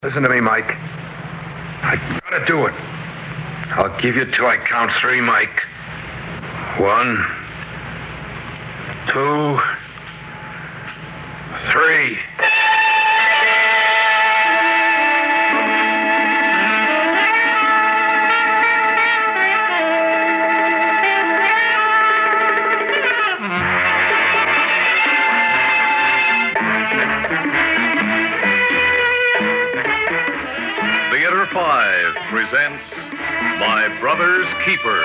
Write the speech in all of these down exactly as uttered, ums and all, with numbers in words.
Listen to me, Mike. I gotta do it. I'll give you till I count three, Mike. One, two, three. Theater Five presents My Brother's Keeper.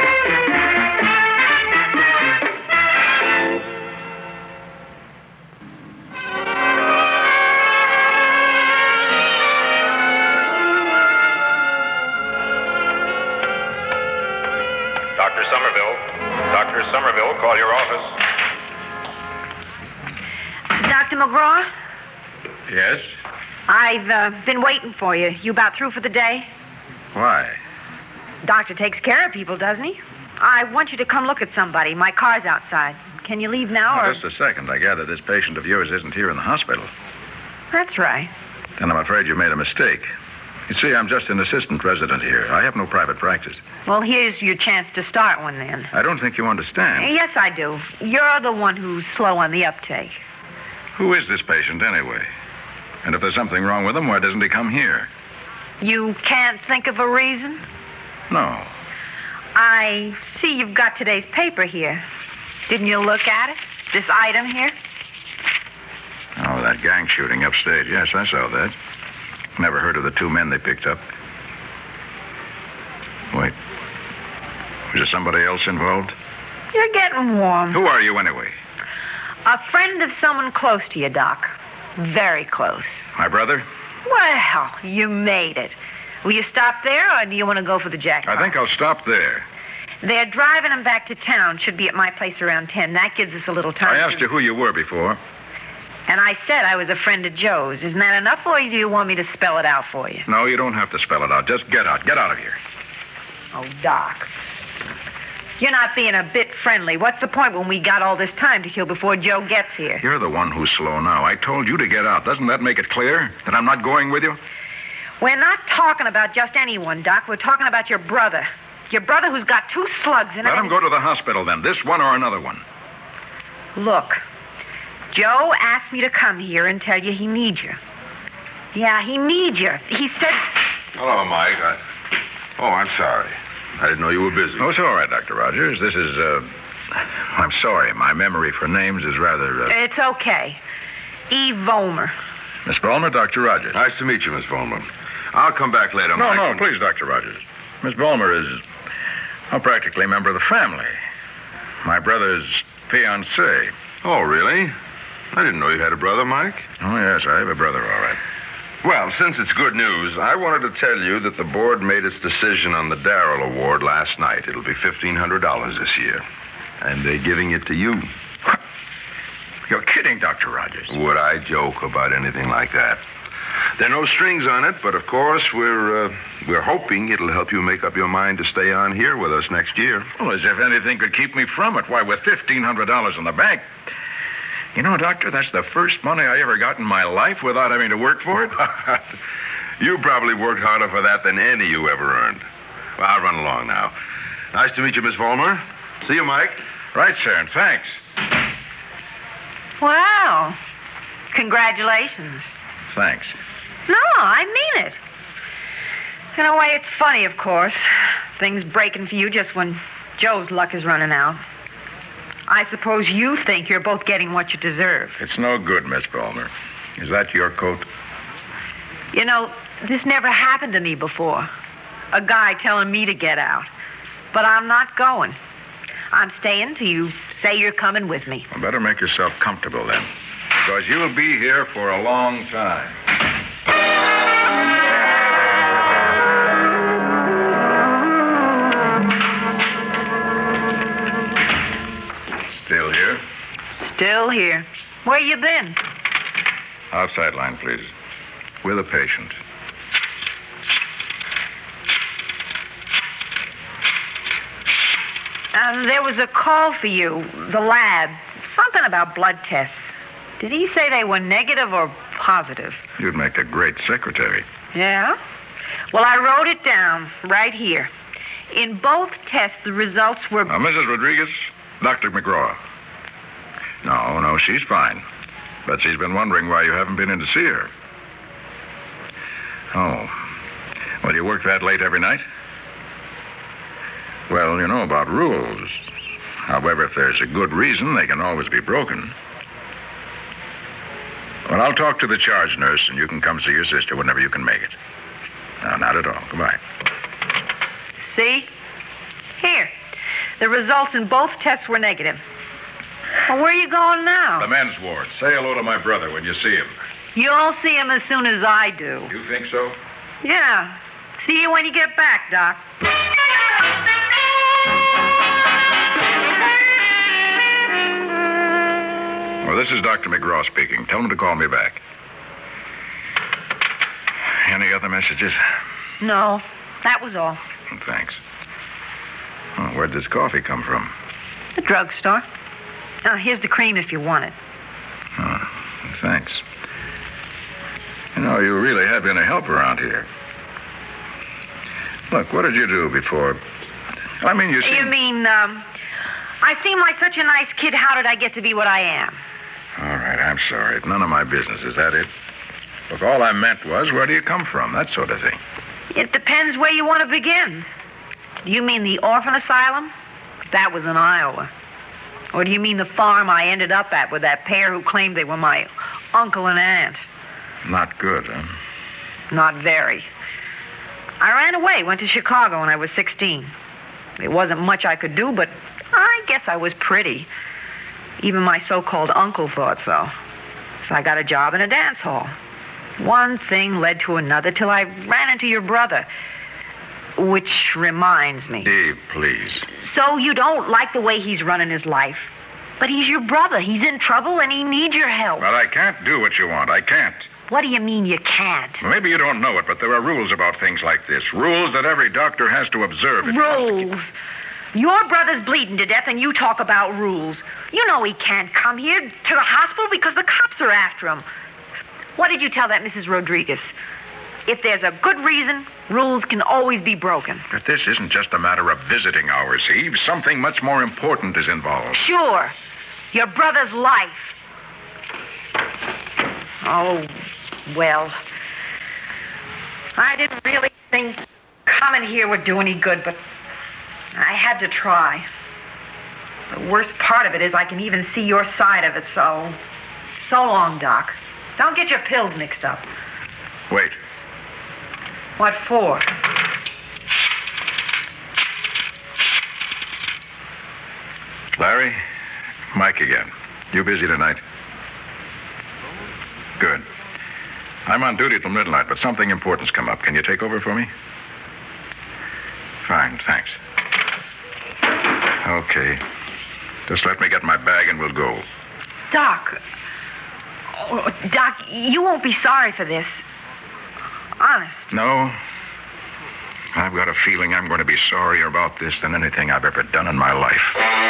Doctor Somerville. Doctor Somerville, call your office. Doctor McGraw? Yes? I've uh, been waiting for you. You about through for the day? Why? Doctor takes care of people, doesn't he? I want you to come look at somebody. My car's outside. Can you leave now, Oh, or... just a second. I gather this patient of yours isn't here in the hospital. That's right. Then I'm afraid you made a mistake. You see, I'm just an assistant resident here. I have no private practice. Well, here's your chance to start one, then. I don't think you understand. Yes, I do. You're the one who's slow on the uptake. Who is this patient, anyway? And if there's something wrong with him, why doesn't he come here? You can't think of a reason? No. I see you've got today's paper here. Didn't you look at it? This item here? Oh, that gang shooting upstate. Yes, I saw that. Never heard of the two men they picked up. Wait. Was there somebody else involved? You're getting warm. Who are you, anyway? A friend of someone close to you, Doc. Very close. My brother? Well, you made it. Will you stop there, or do you want to go for the jackpot? I think I'll stop there. They're driving him back to town. Should be at my place around ten. That gives us a little time. I asked to... you who you were before. And I said I was a friend of Joe's. Isn't that enough, or do you want me to spell it out for you? No, you don't have to spell it out. Just get out. Get out of here. Oh, Doc. You're not being a bit friendly. What's the point when we got all this time to kill before Joe gets here? You're the one who's slow now. I told you to get out. Doesn't that make it clear that I'm not going with you? We're not talking about just anyone, Doc. We're talking about your brother. Your brother who's got two slugs in it. Let him go to the hospital then. This one or another one. Look, Joe asked me to come here and tell you he needs you. Yeah, he needs you. He said... Hello, Mike. I... Oh, I'm sorry. I didn't know you were busy. Oh, it's all right, Doctor Rogers. This is, uh... I'm sorry. My memory for names is rather, uh... It's okay. Eve Vollmer. Miss Bulmer, Doctor Rogers. Nice to meet you, Miss Vollmer. I'll come back later, No, Mike. no, please, Doctor Rogers. Miss Bulmer is, well, practically a member of the family. My brother's fiancée. Oh, really? I didn't know you had a brother, Mike. Oh, yes, I have a brother, all right. Well, since it's good news, I wanted to tell you that the board made its decision on the Darrell Award last night. It'll be fifteen hundred dollars this year. And they're giving it to you. You're kidding, Doctor Rogers. Would I joke about anything like that? There are no strings on it, but of course, we're uh, we're hoping it'll help you make up your mind to stay on here with us next year. Well, as if anything could keep me from it. Why, with fifteen hundred dollars in the bank... You know, Doctor, that's the first money I ever got in my life without having to work for it. You probably worked harder for that than any you ever earned. Well, I'll run along now. Nice to meet you, Miss Vollmer. See you, Mike. Right, sir, and thanks. Wow. Congratulations. Thanks. No, I mean it. In a way, it's funny, of course. Things breaking for you just when Joe's luck is running out. I suppose you think you're both getting what you deserve. It's no good, Miss Bulmer. Is that your coat? You know, this never happened to me before. A guy telling me to get out. But I'm not going. I'm staying till you say you're coming with me. Well, better make yourself comfortable then. Because you'll be here for a long time. Still here? Still here. Where you been? Outside line, please. With a patient. Um, there was a call for you, the lab. Something about blood tests. Did he say they were negative or positive? You'd make a great secretary. Yeah? Well, I wrote it down right here. In both tests, the results were... Now, Missus Rodriguez, Doctor McGraw. No, no, she's fine. But she's been wondering why you haven't been in to see her. Oh. Well, you work that late every night? Well, you know about rules. However, if there's a good reason, they can always be broken. Well, I'll talk to the charge nurse, and you can come see your sister whenever you can make it. No, not at all. Goodbye. See? Here. The results in both tests were negative. Well, where are you going now? The men's ward. Say hello to my brother when you see him. You'll see him as soon as I do. You think so? Yeah. See you when you get back, Doc. Well, this is Doctor McGraw speaking. Tell him to call me back. Any other messages? No. That was all. Thanks. Oh, where'd this coffee come from? The drugstore. Oh, here's the cream if you want it. Oh, thanks. You know, you really have been a help around here. Look, what did you do before? I mean, you seem... You mean, um, I seem like such a nice kid. How did I get to be what I am? All right, I'm sorry. It's none of my business. Is that it? Look, all I meant was, where do you come from? That sort of thing. It depends where you want to begin. Do you mean the orphan asylum? That was in Iowa. Or do you mean the farm I ended up at with that pair who claimed they were my uncle and aunt? Not good, huh? Not very. I ran away, went to Chicago when I was sixteen. There wasn't much I could do, but I guess I was pretty. Even my so-called uncle thought so. So I got a job in a dance hall. One thing led to another till I ran into your brother. Which reminds me. Dave, please. So you don't like the way he's running his life. But he's your brother. He's in trouble and he needs your help. Well, I can't do what you want. I can't. What do you mean you can't? Maybe you don't know it, but there are rules about things like this. Rules that every doctor has to observe. Rules? Your brother's bleeding to death and you talk about rules. You know he can't come here to the hospital because the cops are after him. What did you tell that Missus Rodriguez? If there's a good reason, rules can always be broken. But this isn't just a matter of visiting hours, Eve. Something much more important is involved. Sure. Your brother's life. Oh, well. I didn't really think coming here would do any good, but I had to try. The worst part of it is I can even see your side of it, so... So long, Doc. Don't get your pills mixed up. Wait. What for? Larry, Mike again. You busy tonight? Good. I'm on duty till midnight, but something important's come up. Can you take over for me? Fine, thanks. Okay. Just let me get my bag and we'll go. Doc. Oh, Doc, you won't be sorry for this. Honest. No. I've got a feeling I'm going to be sorrier about this than anything I've ever done in my life.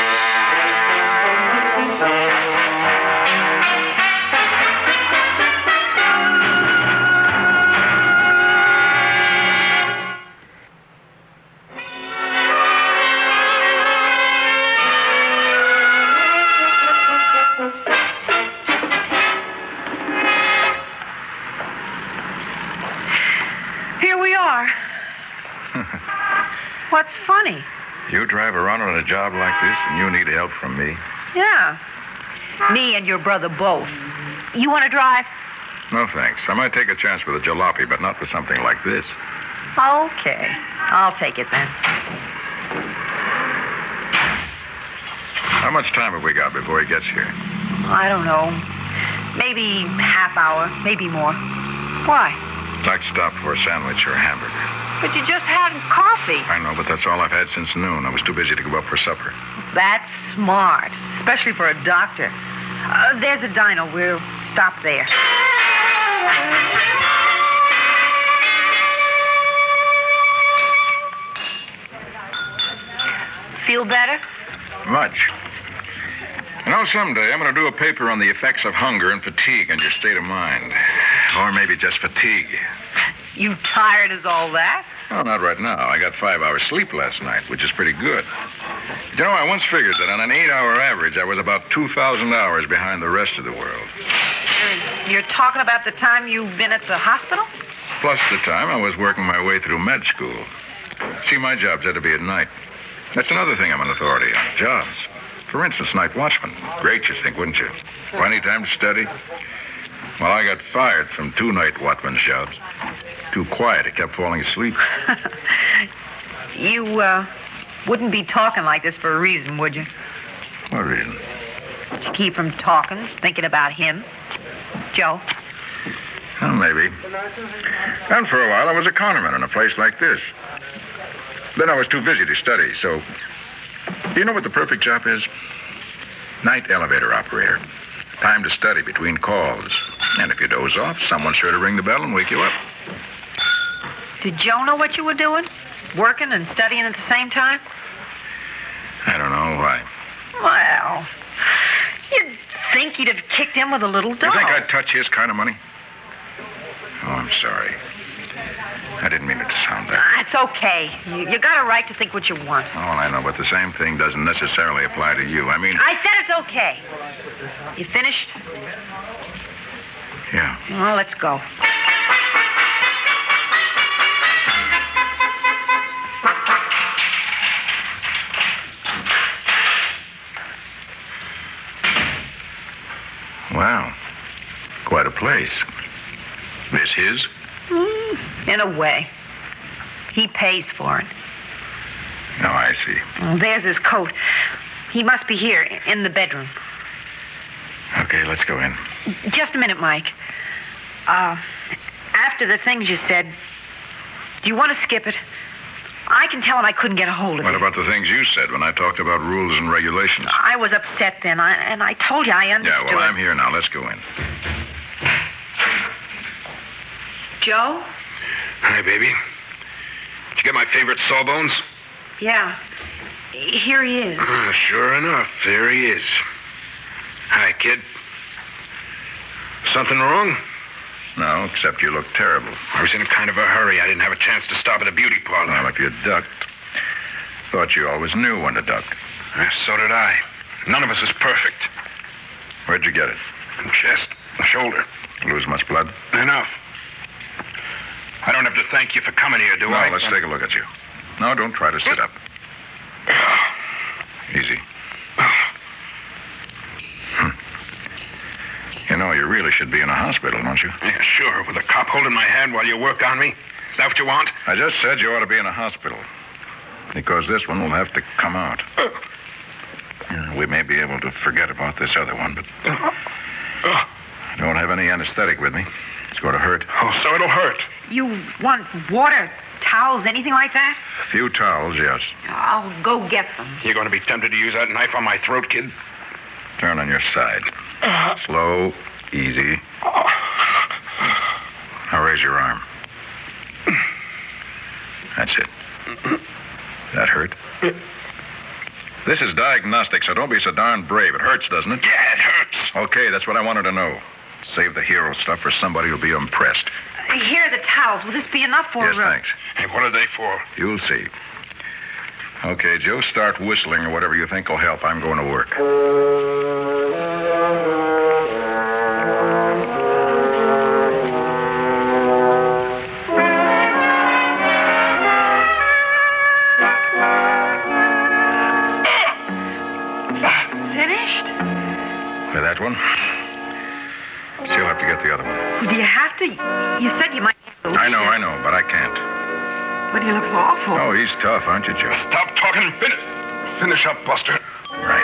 What's funny? You drive around on a job like this and you need help from me? Yeah. Me and your brother both. You want to drive? No, thanks. I might take a chance with a jalopy, but not with something like this. Okay. I'll take it then. How much time have we got before he gets here? I don't know. Maybe half hour, maybe more. Why? I'd like to stop for a sandwich or a hamburger. But you just had coffee. I know, but that's all I've had since noon. I was too busy to go up for supper. That's smart, especially for a doctor. Uh, there's a diner. We'll stop there. Feel better? Much. You know, someday I'm going to do a paper on the effects of hunger and fatigue on your state of mind. Or maybe just fatigue. You tired as all that? Oh, not right now. I got five hours sleep last night, which is pretty good. You know, I once figured that on an eight-hour average, I was about two thousand hours behind the rest of the world. You're, you're talking about the time you've been at the hospital? Plus the time I was working my way through med school. See, my jobs had to be at night. That's another thing I'm an authority on, jobs. For instance, night watchman. Great, you think, wouldn't you? Plenty time to study. Well, I got fired from two night watchman's jobs. Too quiet. I kept falling asleep. You, uh, wouldn't be talking like this for a reason, would you? What reason? To keep from talking, thinking about him. Joe. Well, maybe. And for a while, I was a counterman in a place like this. Then I was too busy to study, so... Do you know what the perfect job is? Night elevator operator. Time to study between calls. And if you doze off, someone's sure to ring the bell and wake you up. Did Joe know what you were doing? Working and studying at the same time? I don't know why. Well, you'd think he'd have kicked in with a little dog. You think I'd touch his kind of money? Oh, I'm sorry. I didn't mean it to sound that. It's okay. You, you got a right to think what you want. Oh, I know, but the same thing doesn't necessarily apply to you. I mean... I said it's okay. You finished? Yeah. Well, let's go. Wow. Quite a place. This his? Mm, in a way. He pays for it. Oh, I see. Well, there's his coat. He must be here, in the bedroom. Okay, let's go in. Just a minute, Mike. Uh, after the things you said, do you want to skip it? I can tell him I couldn't get a hold of What you. about the things you said when I talked about rules and regulations? I was upset then, I, and I told you I understood. Yeah, well, I'm here now. Let's go in. Joe? Hi, baby. Did you get my favorite sawbones? Yeah. Here he is. Uh, sure enough, there he is. Hi, kid. Something wrong? No, except you look terrible. I was in a kind of a hurry. I didn't have a chance to stop at a beauty parlor. Well, if you ducked. Thought you always knew when to duck. Uh, so did I. None of us is perfect. Where'd you get it? Chest, shoulder. Lose much blood? Enough. I don't have to thank you for coming here, do no, I? let's take a look at you. No, don't try to sit up. Easy. Hmm. You know, you really should be in a hospital, don't you? Yeah, sure. With a cop holding my hand while you work on me. Is that what you want? I just said you ought to be in a hospital. Because this one will have to come out. Uh, Yeah, we may be able to forget about this other one, but uh, uh, I don't have any anesthetic with me. It's going to hurt. oh, so it'll hurt. You want water, towels, anything like that? A few towels, yes. I'll go get them. You're going to be tempted to use that knife on my throat, kid? Turn on your side. Uh, Slow, easy. Now raise your arm. That's it. That hurt? This is diagnostic, so don't be so darn brave. It hurts, doesn't it? Yeah, it hurts. Okay, that's what I wanted to know. Save the hero stuff for somebody who'll be impressed. Here are the towels. Will this be enough for Yes, uh, thanks. Hey, what are they for? You'll see. Okay, Joe, start whistling or whatever you think will help. I'm going to work. Finished? With that one? Still have to get the other one. Do you have to? You said you might. I know, I know, but I can't. But he looks awful. Oh, he's tough, aren't you, Joe? Stop talking and finish. Finish up, Buster. Right.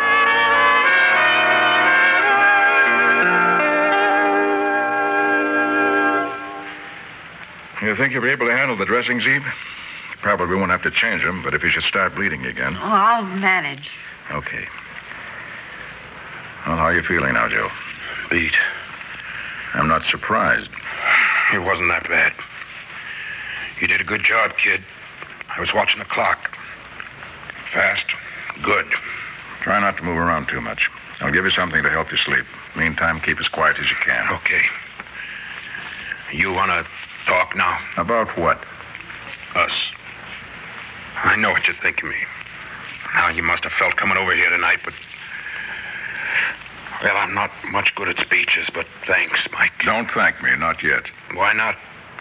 You think you'll be able to handle the dressings, Eve? Probably won't have to change them, but if you should start bleeding again. Oh, I'll manage. Okay. Well, how are you feeling now, Joe? Beat. I'm not surprised. It wasn't that bad. You did a good job, kid. I was watching the clock. Fast. Good. Try not to move around too much. I'll give you something to help you sleep. Meantime, keep as quiet as you can. Okay. You want to talk now? About what? Us. I know what you think of me. Now, you must have felt coming over here tonight, but... Well, I'm not much good at speeches, but thanks, Mike. Don't thank me, not yet. Why not?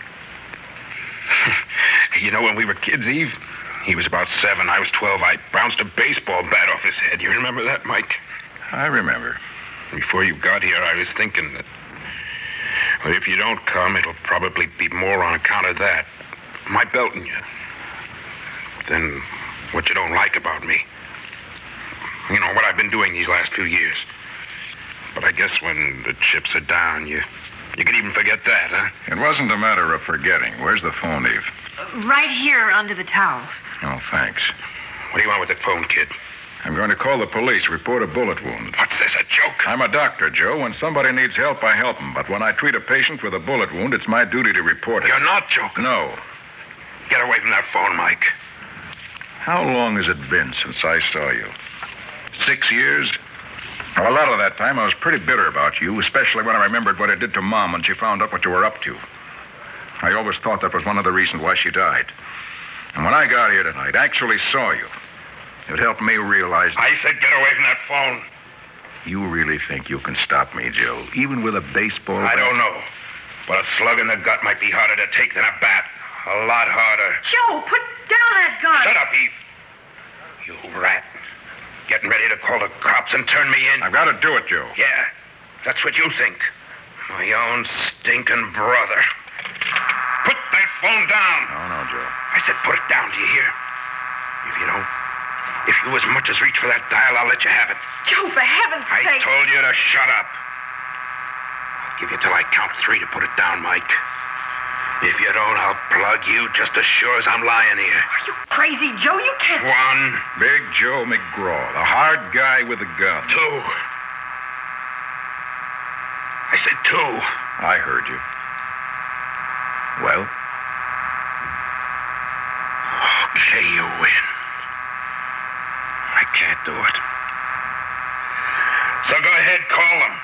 You know, when we were kids, Eve, he was about seven, I was twelve. I bounced a baseball bat off his head. You remember that, Mike? I remember. Before you got here, I was thinking that... Well, if you don't come, it'll probably be more on account of that. My belting you. Than what you don't like about me. You know, what I've been doing these last few years. But I guess when the chips are down, you you can even forget that, huh? It wasn't a matter of forgetting. Where's the phone, Eve? Uh, right here under the towels. Oh, thanks. What do you want with that phone, kid? I'm going to call the police, report a bullet wound. What's this, a joke? I'm a doctor, Joe. When somebody needs help, I help them. But when I treat a patient with a bullet wound, it's my duty to report it. You're not joking. No. Get away from that phone, Mike. How long has it been since I saw you? Six years? Well, a lot of that time I was pretty bitter about you, especially when I remembered what it did to Mom when she found out what you were up to. I always thought that was one of the reasons why she died. And when I got here tonight, actually saw you, it helped me realize... I said get away from that phone. You really think you can stop me, Joe, even with a baseball I bat? don't know. But a slug in the gut might be harder to take than a bat. A lot harder. Joe, put down that gun. Shut up, Eve. You rat. Getting ready to call the cops and turn me in? I've got to do it, Joe. Yeah, that's what you think. My own stinking brother. Put that phone down. No, no, Joe. I said put it down, do you hear? If you don't, if you as much as reach for that dial, I'll let you have it. Joe, for heaven's I sake. told you to shut up. I'll give you till I count three to put it down, Mike. If you don't, I'll plug you just as sure as I'm lying here. Are you crazy, Joe? You can't... One, Big Joe McGraw, the hard guy with a gun. two. I said two. I heard you. Well? Okay, you win. I can't do it. So go ahead, call them.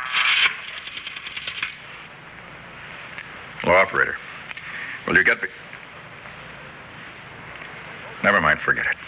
Hello, operator. Will you get me? Never mind, forget it.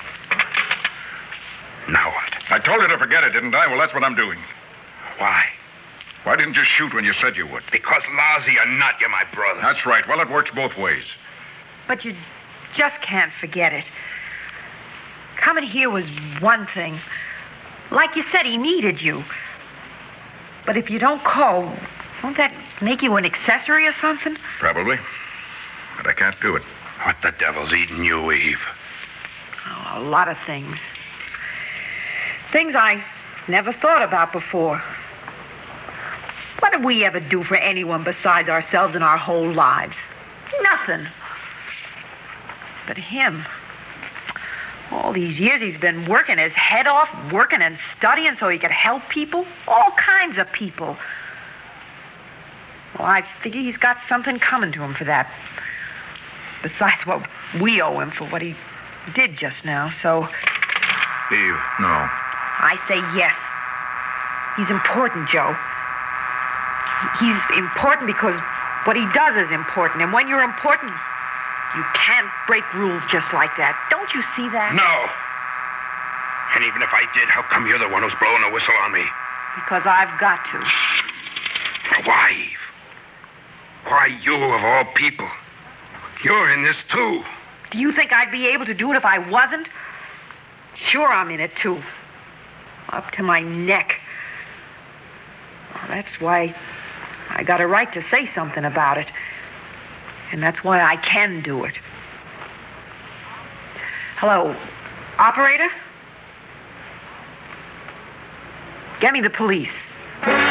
Now what? I told you to forget it, didn't I? Well, that's what I'm doing. Why? Why didn't you shoot when you said you would? Because lousy or not, you're my brother. That's right. Well, it works both ways. But you just can't forget it. Coming here was one thing. Like you said, he needed you. But if you don't call, won't that make you an accessory or something? Probably. But I can't do it. What the devil's eating you, Eve? Oh, a lot of things. Things I never thought about before. What did we ever do for anyone besides ourselves in our whole lives? Nothing. But him, all these years he's been working his head off, working and studying so he could help people. All kinds of people. Well, I figure he's got something coming to him for that. Besides what we owe him for what he did just now, so... Eve, no. I say yes. He's important, Joe. He's important because what he does is important. And when you're important, you can't break rules just like that. Don't you see that? No. And even if I did, how come you're the one who's blowing a whistle on me? Because I've got to. Why, Eve? Why you of all people? You're in this, too. Do you think I'd be able to do it if I wasn't? Sure, I'm in it, too. Up to my neck. Well, that's why I got a right to say something about it. And that's why I can do it. Hello, operator? Get me the police.